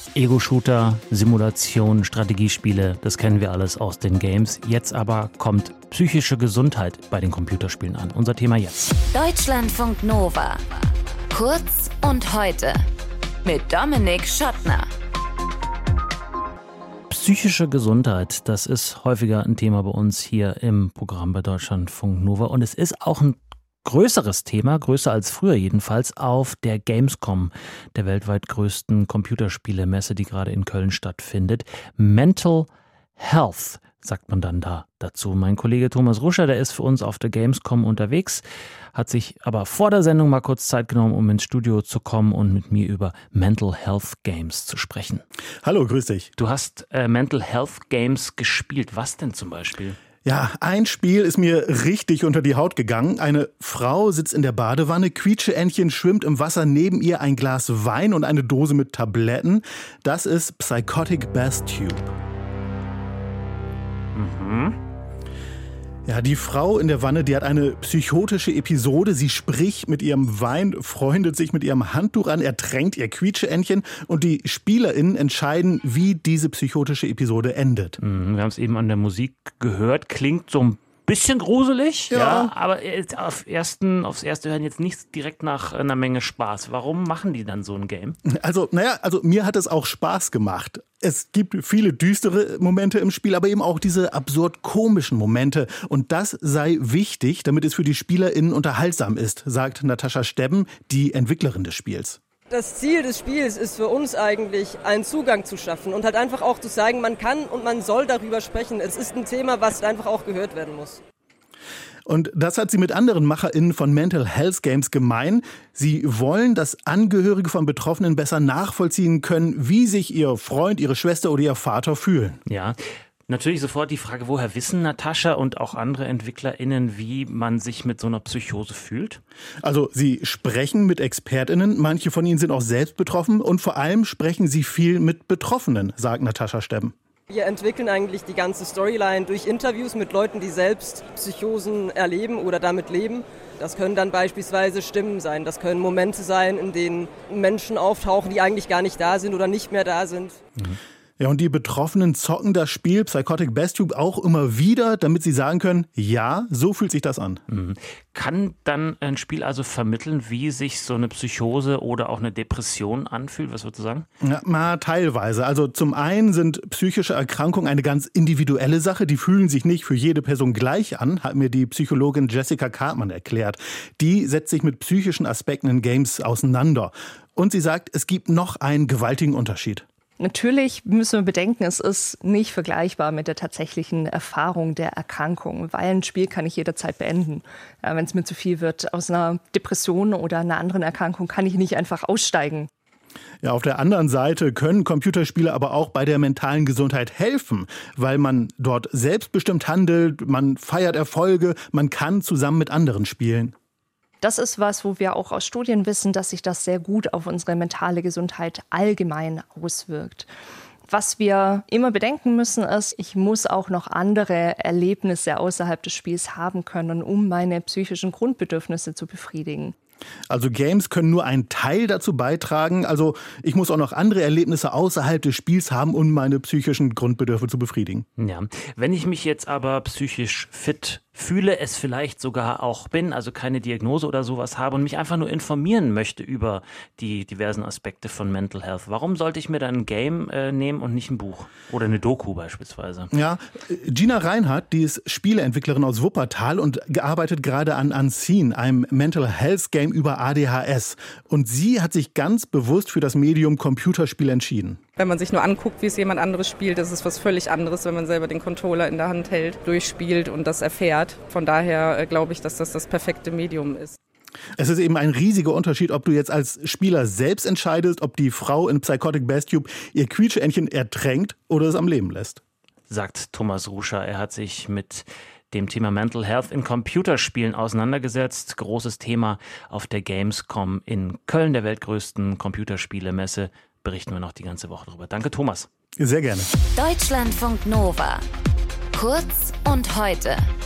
Ego-Shooter, Simulation, Strategiespiele, das kennen wir alles aus den Games. Jetzt aber kommt psychische Gesundheit bei den Computerspielen an. Unser Thema jetzt. Deutschlandfunk Nova. Kurz und heute. Mit Dominik Schottner. Psychische Gesundheit, das ist häufiger ein Thema bei uns hier im Programm bei Deutschlandfunk Nova. Und es ist auch ein größeres Thema, größer als früher jedenfalls, auf der Gamescom, der weltweit größten Computerspielemesse, die gerade in Köln stattfindet. Mental Health, sagt man dann da dazu. Mein Kollege Thomas Ruscher, der ist für uns auf der Gamescom unterwegs, hat sich aber vor der Sendung mal kurz Zeit genommen, um ins Studio zu kommen und mit mir über Mental Health Games zu sprechen. Hallo, grüß dich. Du hast Mental Health Games gespielt. Was denn zum Beispiel? Ja, ein Spiel ist mir richtig unter die Haut gegangen. Eine Frau sitzt in der Badewanne, Quietscheentchen schwimmt im Wasser, neben ihr ein Glas Wein und eine Dose mit Tabletten. Das ist Psychotic Bath Tube. Ja, die Frau in der Wanne, die hat eine psychotische Episode. Sie spricht mit ihrem Wein, freundet sich mit ihrem Handtuch an, ertränkt ihr Quietscheentchen und die SpielerInnen entscheiden, wie diese psychotische Episode endet. Wir haben es eben an der Musik gehört, klingt so ein bisschen gruselig, ja, aber aufs erste Hören jetzt nicht direkt nach einer Menge Spaß. Warum machen die dann so ein Game? Also mir hat es auch Spaß gemacht. Es gibt viele düstere Momente im Spiel, aber eben auch diese absurd komischen Momente. Und das sei wichtig, damit es für die SpielerInnen unterhaltsam ist, sagt Natascha Stebben, die Entwicklerin des Spiels. Das Ziel des Spiels ist für uns eigentlich, einen Zugang zu schaffen und halt einfach auch zu sagen, man kann und man soll darüber sprechen. Es ist ein Thema, was einfach auch gehört werden muss. Und das hat sie mit anderen MacherInnen von Mental Health Games gemein. Sie wollen, dass Angehörige von Betroffenen besser nachvollziehen können, wie sich ihr Freund, ihre Schwester oder ihr Vater fühlen. Ja. Natürlich sofort die Frage, woher wissen Natascha und auch andere EntwicklerInnen, wie man sich mit so einer Psychose fühlt? Also sie sprechen mit ExpertInnen, manche von ihnen sind auch selbst betroffen und vor allem sprechen sie viel mit Betroffenen, sagt Natascha Stebben. Wir entwickeln eigentlich die ganze Storyline durch Interviews mit Leuten, die selbst Psychosen erleben oder damit leben. Das können dann beispielsweise Stimmen sein, das können Momente sein, in denen Menschen auftauchen, die eigentlich gar nicht da sind oder nicht mehr da sind. Ja, und die Betroffenen zocken das Spiel Psychotic Bath Tube auch immer wieder, damit sie sagen können, ja, so fühlt sich das an. Kann dann ein Spiel also vermitteln, wie sich so eine Psychose oder auch eine Depression anfühlt? Was würdest du sagen? Ja, teilweise. Also zum einen sind psychische Erkrankungen eine ganz individuelle Sache. Die fühlen sich nicht für jede Person gleich an, hat mir die Psychologin Jessica Karpmann erklärt. Die setzt sich mit psychischen Aspekten in Games auseinander. Und sie sagt, es gibt noch einen gewaltigen Unterschied. Natürlich müssen wir bedenken, es ist nicht vergleichbar mit der tatsächlichen Erfahrung der Erkrankung, weil ein Spiel kann ich jederzeit beenden. Ja, wenn es mir zu viel wird, aus einer Depression oder einer anderen Erkrankung kann ich nicht einfach aussteigen. Ja, auf der anderen Seite können Computerspiele aber auch bei der mentalen Gesundheit helfen, weil man dort selbstbestimmt handelt, man feiert Erfolge, man kann zusammen mit anderen spielen. Das ist was, wo wir auch aus Studien wissen, dass sich das sehr gut auf unsere mentale Gesundheit allgemein auswirkt. Was wir immer bedenken müssen ist, ich muss auch noch andere Erlebnisse außerhalb des Spiels haben können, um meine psychischen Grundbedürfnisse zu befriedigen. Also Games können nur einen Teil dazu beitragen. Also ich muss auch noch andere Erlebnisse außerhalb des Spiels haben, um meine psychischen Grundbedürfnisse zu befriedigen. Ja, wenn ich mich jetzt aber psychisch fit fühle, es vielleicht sogar auch bin, also keine Diagnose oder sowas habe und mich einfach nur informieren möchte über die diversen Aspekte von Mental Health. Warum sollte ich mir dann ein Game nehmen und nicht ein Buch oder eine Doku beispielsweise? Ja, Gina Reinhardt, die ist Spieleentwicklerin aus Wuppertal und arbeitet gerade an Unseen, einem Mental Health Game über ADHS. Und sie hat sich ganz bewusst für das Medium Computerspiel entschieden. Wenn man sich nur anguckt, wie es jemand anderes spielt, das ist was völlig anderes, wenn man selber den Controller in der Hand hält, durchspielt und das erfährt. Von daher glaube ich, dass das das perfekte Medium ist. Es ist eben ein riesiger Unterschied, ob du jetzt als Spieler selbst entscheidest, ob die Frau in Psychotic Bath Tube ihr Quietscheentchen ertränkt oder es am Leben lässt. Sagt Thomas Ruscher. Er hat sich mit dem Thema Mental Health in Computerspielen auseinandergesetzt. Großes Thema auf der Gamescom in Köln, der weltgrößten Computerspielemesse. Berichten wir noch die ganze Woche drüber. Danke, Thomas. Sehr gerne. Deutschlandfunk Nova. Kurz und heute.